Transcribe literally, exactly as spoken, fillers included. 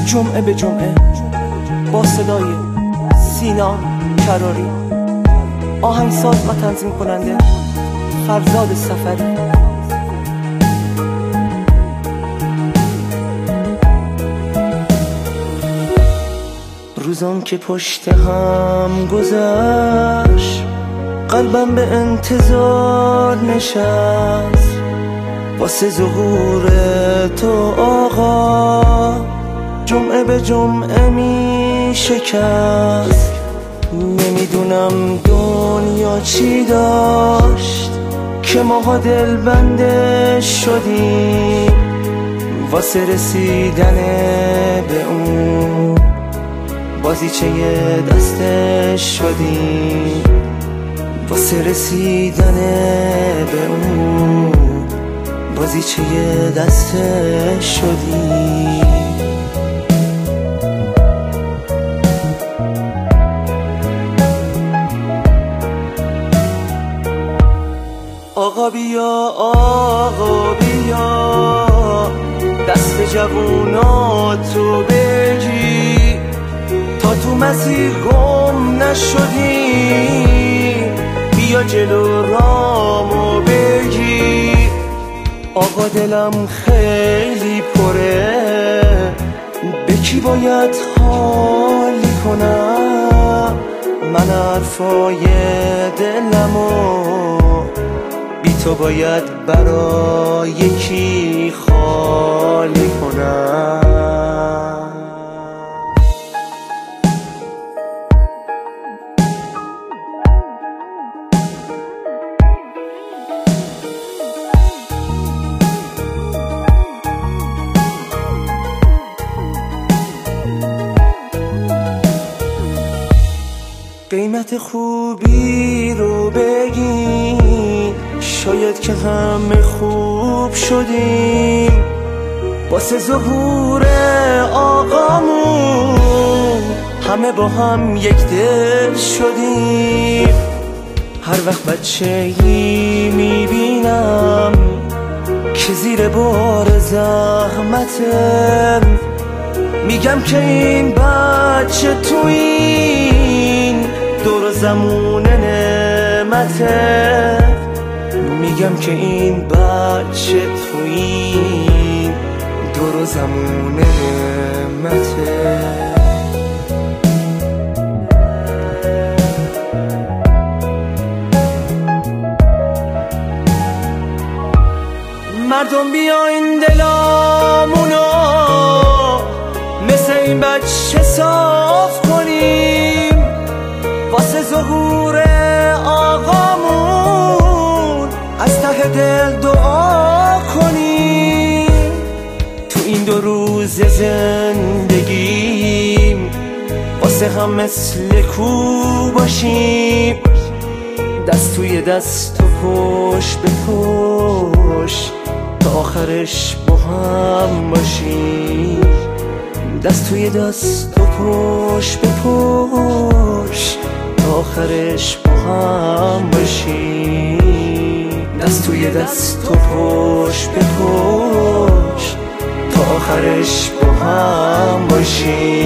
جمعه به جمعه با صدای سینا کراری، آهنگساز و تنظیم کننده فرزاد سفری. روزان که پشت هم گذشت، قلبم به انتظار نشست، واسه ظهور تو آقا جمعه به جمعه می شکست. نمیدونم دنیا چی داشت که ماها دل بنده شدیم، واسه رسیدن به اون بازیچه دستش شدیم، واسه رسیدن به اون بازیچه دستش شدیم. آقا بیا آقا بیا، دست جووناتو بگی تا تو مسیر گم نشدی، بیا جلو رامو بگی. آقا دلم خیلی پره، به کی باید حالی کنم؟ من حرفای دلمو بی تو باید برای کی خالی کنم؟ قیمت خوبی رو بگین، شاید که همه خوب شدیم، واسه ظهور آقامون همه با هم یک دل شدیم. هر وقت بچه‌ای میبینم که زیر بار زحمته، میگم که این بچه تو این دور زمون نعمته، میگم که این بچه تو این دور زمون نعمته. مردم بیاین دلامونو مثل این بچه صاف کنیم، واسه ظهور آقامون از ته دل دعا کنیم. تو این دو روز زندگیم واسه هم مثل کو باشیم، دست توی دست و پشت به پشت تا آخرش با هم باشیم، دست توی دست و پشت به پشت تا آخرش با هم باشیم، دست توی دست و پشت به پشت تا آخرش با هم باشیم.